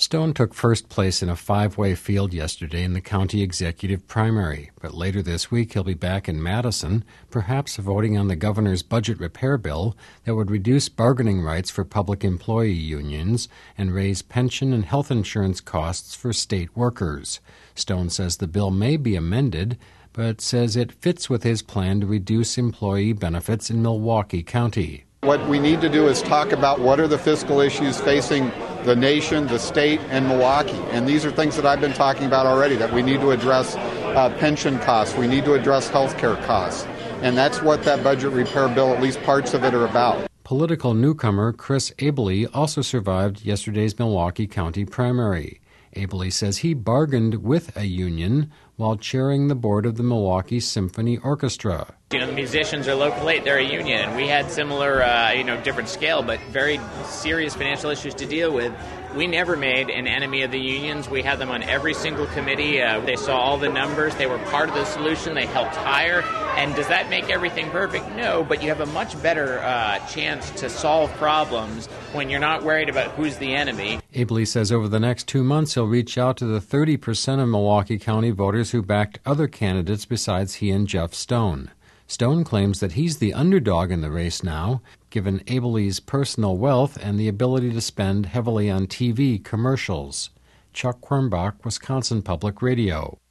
Stone took first place in a five-way field yesterday in the county executive primary, but later this week he'll be back in Madison, perhaps voting on the governor's budget repair bill that would reduce bargaining rights for public employee unions and raise pension and health insurance costs for state workers. Stone says the bill may be amended, but says it fits with his plan to reduce employee benefits in Milwaukee County. What we need to do is talk about what are the fiscal issues facing the nation, the state, and Milwaukee. And these are things that I've been talking about already, that we need to address pension costs, we need to address health care costs. And that's what that budget repair bill, at least parts of it, are about. Political newcomer Chris Abele also survived yesterday's Milwaukee County primary. Abele says he bargained with a union while chairing the board of the Milwaukee Symphony Orchestra. The musicians are local aid, they're a union, and we had similar, different scale, but very serious financial issues to deal with. We never made an enemy of the unions. We had them on every single committee. They saw all the numbers. They were part of the solution. They helped hire. And does that make everything perfect? No, but you have a much better chance to solve problems when you're not worried about who's the enemy. Abele says over the next 2 months he'll reach out to the 30% of Milwaukee County voters who backed other candidates besides he and Jeff Stone. Stone claims that he's the underdog in the race now, given Abele's personal wealth and the ability to spend heavily on TV commercials. Chuck Quirmbach, Wisconsin Public Radio.